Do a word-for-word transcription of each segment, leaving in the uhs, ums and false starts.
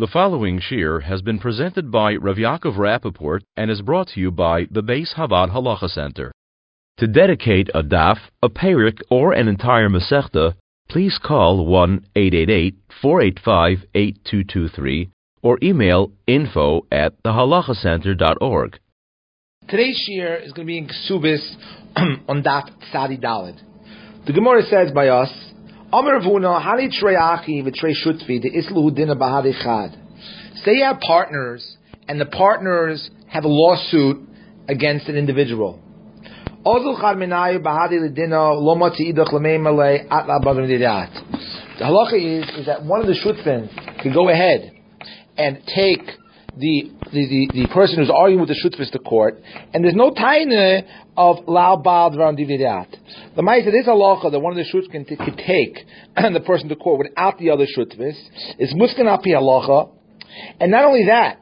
The following shir has been presented by Rav Yaakov Rappaport and is brought to you by the Beis Havad Halacha Center. To dedicate a daf, a perik, or an entire masechta, please call one eight eight eight, four eight five, eight two two three or email info at the halacha center dot org. Today's shir is going to be in Ksubis on daf Tzadi Daled. The Gemara says by us, Amar Vuna, Hani Trei Achi v'Trei Shutfi, the Islu Dina Bahadi Chad. Say you have partners, and the partners have a lawsuit against an individual. Ozul Chad Minayu Bahadi Lidina Loma Tiidach Lamei Malay Atla Bagam Didat. The halacha is, is that one of the Shutfin could go ahead and take the the, the, the person who's arguing with the Shutfis to court, and there's no taina of Lao Baal Dvaram Dividat. The Ma'aseh is a halacha that one of the Shutfis can, t- can take the person to court without the other Shutfis. It's muskan api halacha, and not only that,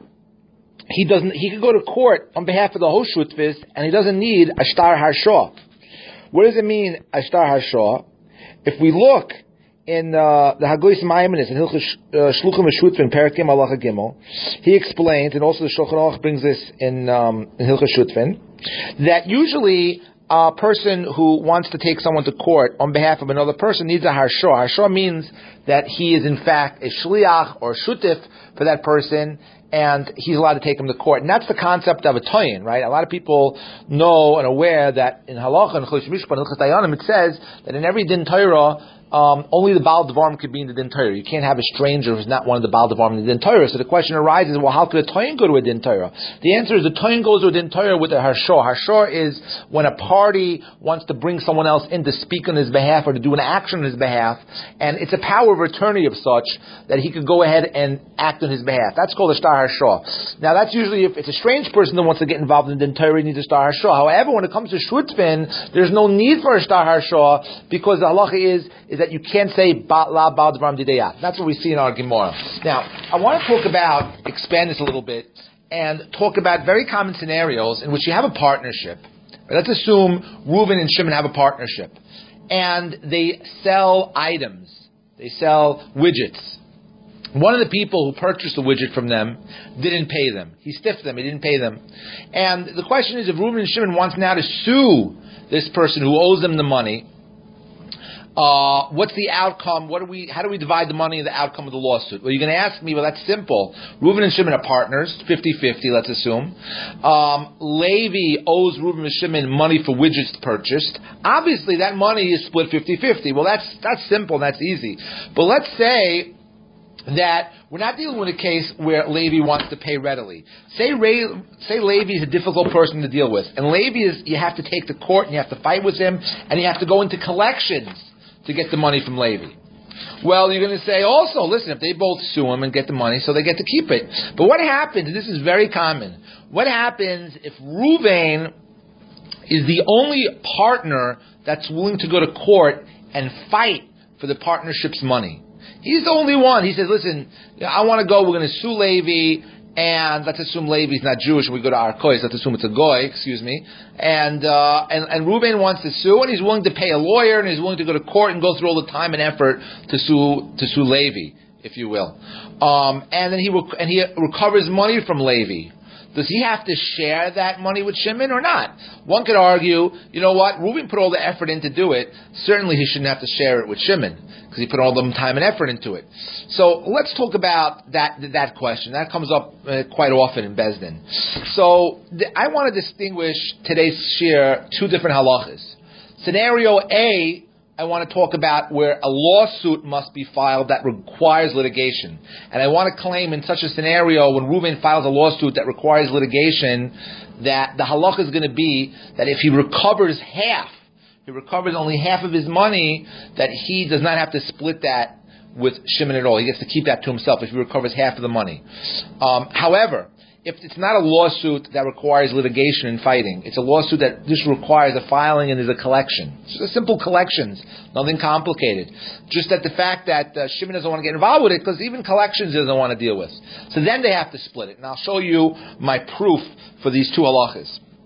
he doesn't. He can go to court on behalf of the whole Shutfis, and he doesn't need a shtar harsha. What does it mean, a shtar harsha? If we look in uh, the Hagoyis Maimonides in Hilchos Shluchim Shutfin Perikim Halacha Gimel, he explains, and also the Shulchan Aruch brings this in um, in Hilchos Shutfin, that usually a person who wants to take someone to court on behalf of another person needs a harsha. Harsha means that he is in fact a shliach or shutif for that person, and he's allowed to take him to court. And that's the concept of a toyin, right? A lot of people know and aware that in Halacha and Chodesh Mishpat and Hilchos Dayanim it says that in every din Torah, Um, only the Baal Devarim could be in the Din Torah. You can't have a stranger who's not one of the Baal Devarim in the Din Torah. So the question arises, well, how could a Toyin go to a Din Torah? The answer is the Toyin goes to a Din Torah with a Harshor. Harshor is when a party wants to bring someone else in to speak on his behalf or to do an action on his behalf, and it's a power of attorney of such that he could go ahead and act on his behalf. That's called a Shtar Harshor. Now that's usually if it's a strange person that wants to get involved in the Din Torah, he needs a Shtar Harshor. However, when it comes to Shutfin, there's no need for a Shtar Harshor because the halacha is, is that you can't say La Baal Dvaram Dideyat. That's what we see in our Gemara. Now, I want to talk about, expand this a little bit, and talk about very common scenarios in which you have a partnership. Let's assume Reuven and Shimon have a partnership, and they sell items. They sell widgets. One of the people who purchased the widget from them didn't pay them. He stiffed them. He didn't pay them. And the question is, if Reuven and Shimon wants now to sue this person who owes them the money, Uh, what's the outcome? What do we? How do we divide the money and the outcome of the lawsuit? Well, you're going to ask me, well, that's simple. Reuven and Shimon are partners, fifty-fifty, let's assume. Um, Levi owes Reuven and Shimon money for widgets purchased. Obviously, that money is split fifty-fifty. Well, that's that's simple, that's easy. But let's say that we're not dealing with a case where Levi wants to pay readily. Say Ray, say Levi is a difficult person to deal with, and Levi is, you have to take to court and you have to fight with him, and you have to go into collections to get the money from Levi. Well, you're going to say also, listen, if they both sue him and get the money, so they get to keep it. But what happens, and this is very common, what happens if Reuven is the only partner that's willing to go to court and fight for the partnership's money? He's the only one. He says, listen, I want to go, we're going to sue Levi, and let's assume Levi's not Jewish, and we go to our kois, let's assume it's a goy, excuse me, and, uh, and, and Reuven wants to sue, and he's willing to pay a lawyer, and he's willing to go to court and go through all the time and effort to sue, to sue Levi, if you will. Um, and then he, rec- and he recovers money from Levi. Does he have to share that money with Shimon or not? One could argue, you know what, Reuven put all the effort in to do it. Certainly he shouldn't have to share it with Shimon because he put all the time and effort into it. So let's talk about that that question. That comes up uh, quite often in Beis Din. So th- I want to distinguish today's shir two different halachas. Scenario A, I want to talk about where a lawsuit must be filed that requires litigation. And I want to claim in such a scenario when Reuven files a lawsuit that requires litigation that the halacha is going to be that if he recovers half, he recovers only half of his money, that he does not have to split that with Shimon at all. He gets to keep that to himself if he recovers half of the money. Um, however, if it's not a lawsuit that requires litigation and fighting, it's a lawsuit that just requires a filing and there's a collection. It's just simple collections, nothing complicated. Just that the fact that uh, Shimon doesn't want to get involved with it because even collections he doesn't want to deal with. So then they have to split it. And I'll show you my proof for these two halachas.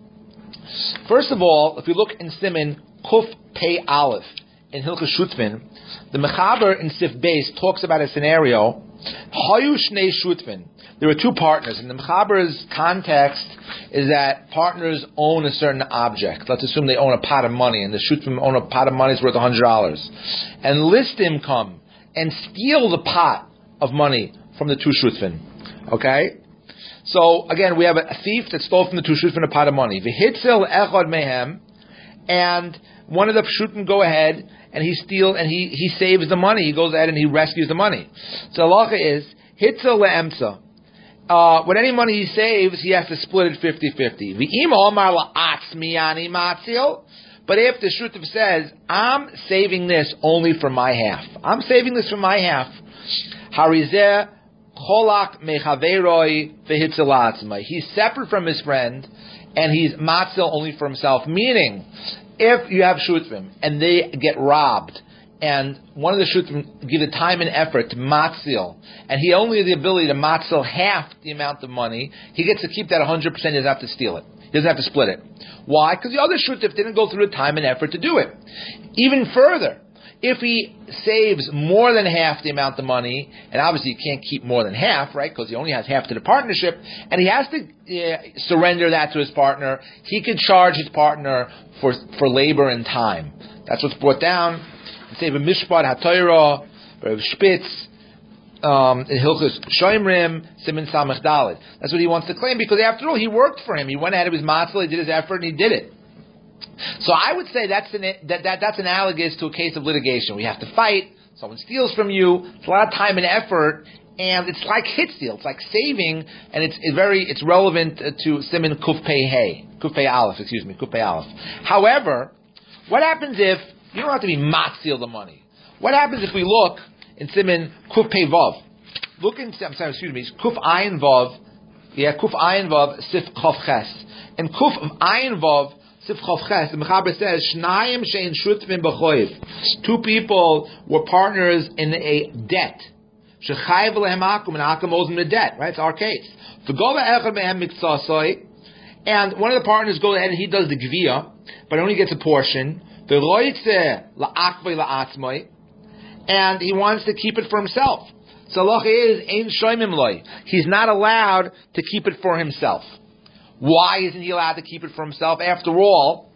First of all, if you look in Siman Kuf Pei Aleph in Hilchos Shutfin, the Mechaber in Sif Beis talks about a scenario Hayu shnei shutvin. There were two partners. In the Mechaber's context is that partners own a certain object. Let's assume they own a pot of money, and the shutvim own a pot of money that's worth one hundred dollars. And listim come and steal the pot of money from the two shutvim. Okay? So, again, we have a thief that stole from the two shutvim a pot of money. V'hitzil echad mehem, and one of the shutvim go ahead and he steals and he, he saves the money. He goes ahead and he rescues the money. So halacha is hitzil le'emsa. Uh, with any money he saves, he has to split it fifty-fifty. But if the shutuf says, I'm saving this only for my half. I'm saving this for my half. Harizeh cholak mechaveroi v'hitzil. He's separate from his friend, and he's matzil only for himself. Meaning, if you have shutfim, and they get robbed, and one of the shutfim give the time and effort to matzil, and he only has the ability to matzil half the amount of money, he gets to keep that one hundred percent, he doesn't have to steal it. He doesn't have to split it. Why? Because the other shutif didn't go through the time and effort to do it. Even further, if he saves more than half the amount of money, and obviously you can't keep more than half, right, because he only has half to the partnership, and he has to uh, surrender that to his partner, he can charge his partner for for labor and time. That's what's brought down. Say Mishpat HaTorah, Rav Spitz, um, in Hilchos Shoimrim, Siman Samech Daled. That's what he wants to claim, because after all, he worked for him. He went ahead of his matzah, he did his effort, and he did it. So I would say that's an, that, that that's analogous to a case of litigation. We have to fight, someone steals from you, it's a lot of time and effort, and it's like hit steal, it's like saving, and it's, it's very, it's relevant to Siman Kuf Pei Hey, Kuf Pei Aleph, excuse me, Kuf Pei Aleph. However, what happens if you don't have to be matzil the money? What happens if we look in Siman Kuf Pei Vav? Look in, I'm sorry, excuse me, Kuf Ayin Vav, yeah, Kuf Ayin Vav, Sif Chof Ches. And Kuf Ayin Vav, Sif Chof Ches, the Mechaber says, Shnayim shein shutvim b'choiv. Two people were partners in a debt. Shechayv lehem akum, and akum owes them the debt, right? It's our case. V'gova echad mehem miktsasoi, and one of the partners goes ahead and he does the gvia, but only gets a portion. And he wants to keep it for himself. So halacha is ein shoymim loy. He's not allowed to keep it for himself. Why isn't he allowed to keep it for himself? After all,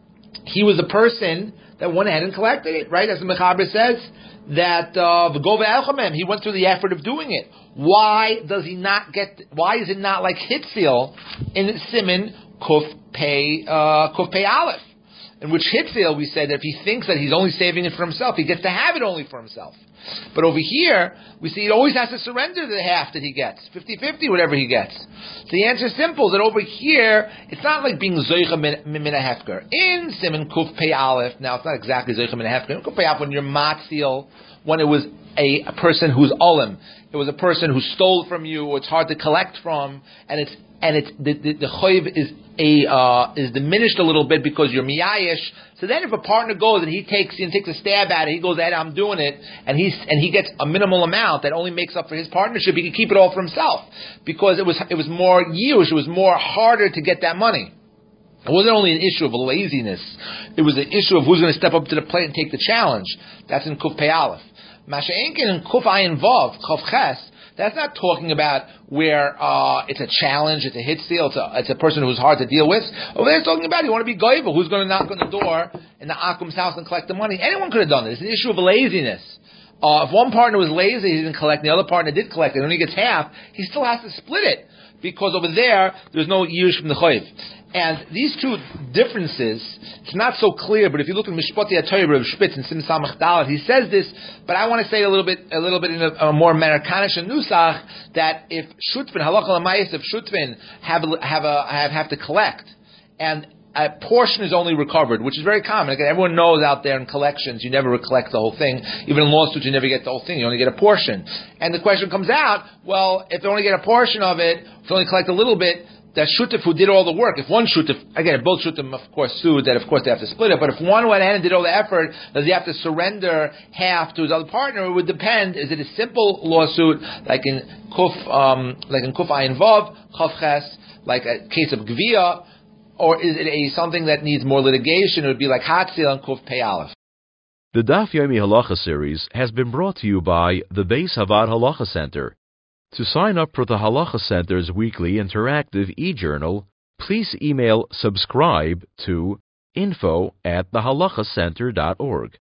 he was the person that went ahead and collected it, right? As the Mechaber says, that v'gova elchamem, he went through the effort of doing it. Why does he not get? Why is it not like Hitzil in Siman Kuf Pei uh, Kuf Pei Aleph? In which Hitzil, we said that if he thinks that he's only saving it for himself, he gets to have it only for himself. But over here, we see he always has to surrender the half that he gets, fifty-fifty, whatever he gets. So the answer is simple, that over here, it's not like being Zoicha min a hefker. In Siman Kuf Pei Aleph, now it's not exactly Zoicha min a hefker. Kuf Pei Aleph, when you're Matzil, when it was a, a person who's Olim, it was a person who stole from you, or it's hard to collect from, and it's and it's the the, the choiv is a uh, is diminished a little bit because you're miyayish. So then, if a partner goes and he takes and takes a stab at it, he goes, "I'm doing it," and he's and he gets a minimal amount that only makes up for his partnership. He can keep it all for himself because it was it was more yish, it was more harder to get that money. It wasn't only an issue of laziness; it was an issue of who's going to step up to the plate and take the challenge. That's in Kuf Pei Aleph. Masha'enkin and Kuf Ayin Vav, Chof Ches. That's not talking about where uh, it's a challenge, it's a hit steal, it's a, it's a person who's hard to deal with. Over there, it's talking about you want to be goiva, who's going to knock on the door in the Akum's house and collect the money. Anyone could have done this. It's an issue of laziness. Uh, if one partner was lazy, he didn't collect, and the other partner did collect it, and only gets half, he still has to split it. Because over there, there's no yish from the choiv. And these two differences, it's not so clear, but if you look at Mishpati HaTorah, Rav Spitz and Sim Samach Dalet, he says this, but I want to say a little bit, a little bit in a, a more Amerikanish nusach, that if Shutvin, Halacha L'mayis, if Shutvin have, have, a, have, have to collect, and a portion is only recovered, which is very common. Again, everyone knows out there in collections, you never collect the whole thing. Even in lawsuits, you never get the whole thing. You only get a portion. And the question comes out, well, if they only get a portion of it, if they only collect a little bit, that shutif who did all the work, if one shutif, again, if both shutim, of course, sued, then of course they have to split it, but if one went ahead and did all the effort, does he have to surrender half to his other partner? It would depend. Is it a simple lawsuit, like in Kuf, um, like in Kuf Ayin Vav, Chof Ches, like a case of Gvia, or is it a something that needs more litigation? It would be like Hatzil and Kuf Pei Aleph. The Daf Yomi Halacha series has been brought to you by the Beis Havad Halacha Center. To sign up for the Halacha Center's weekly interactive e-journal, please email subscribe to info at the halacha center dot org.